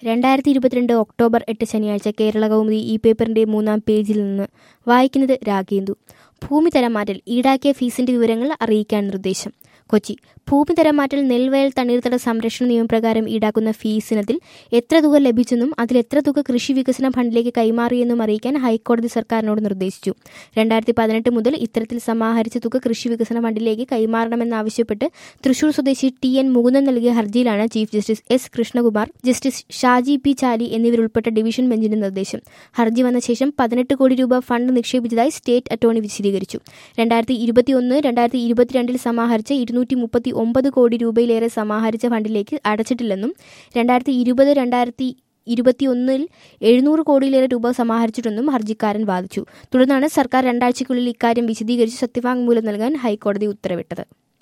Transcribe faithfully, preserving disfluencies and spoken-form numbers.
രണ്ടായിരത്തി ഇരുപത്തിരണ്ട് ഒക്ടോബർ എട്ട് ശനിയാഴ്ച കേരള കൗമുദി ഈ പേപ്പറിന്റെ മൂന്നാം പേജിൽ നിന്ന് വായിക്കുന്നത് രാഗേന്ദു. ഭൂമി തരംമാറ്റൽ ഈടാക്കിയ ഫീസിന്റെ വിവരങ്ങൾ അറിയിക്കാൻ നിർദ്ദേശം. കൊച്ചി. ഭൂമി തരംമാറ്റൽ നെൽവയൽ തണ്ണീർത്തട സംരക്ഷണ നിയമപ്രകാരം ഈടാക്കുന്ന ഫീസിനത്തിൽ എത്ര തുക ലഭിച്ചെന്നും അതിൽ എത്ര തുക കൃഷി വികസന ഫണ്ടിലേക്ക് കൈമാറിയെന്നും അറിയിക്കാൻ ഹൈക്കോടതി സർക്കാരിനോട് നിർദ്ദേശിച്ചു. രണ്ടായിരത്തി പതിനെട്ട് മുതൽ ഇത്തരത്തിൽ സമാഹരിച്ച തുക കൃഷി വികസന ഫണ്ടിലേക്ക് കൈമാറണമെന്നാവശ്യപ്പെട്ട് തൃശൂർ സ്വദേശി ടി എൻ മുകുന്ദൻ നൽകിയ ഹർജിയിലാണ് chief justice S Krishnakumar, justice Shaji P Chali എന്നിവരുൾപ്പെട്ട ഡിവിഷൻ ബെഞ്ചിന്റെ നിർദ്ദേശം. ഹർജി വന്ന ശേഷം പതിനെട്ട് കോടി രൂപ ഫണ്ട് നിക്ഷേപിച്ചതായി സ്റ്റേറ്റ് അറ്റോർണി വിശദീകരിച്ചു. രണ്ടായിരത്തി ഇരുപത്തിയൊന്ന് രണ്ടായിരത്തി ഇരുപത്തിരണ്ടിൽ സമാഹരിച്ച ഇരുന്നൂറ്റി മുപ്പത്തി ഒമ്പത് കോടി രൂപയിലേറെ സമാഹരിച്ച ഫണ്ടിലേക്ക് അടച്ചിട്ടില്ലെന്നും രണ്ടായിരത്തി ഇരുപത് രണ്ടായിരത്തി ഇരുപത്തിയൊന്നിൽ എഴുന്നൂറ് കോടിയിലേറെ രൂപ സമാഹരിച്ചിട്ടെന്നും ഹർജിക്കാരൻ വാദിച്ചു. തുടർന്നാണ് സർക്കാർ രണ്ടാഴ്ചയ്ക്കുള്ളിൽ ഇക്കാര്യം വിശദീകരിച്ച് സത്യവാങ്മൂലം നൽകാൻ ഹൈക്കോടതി ഉത്തരവിട്ടത്.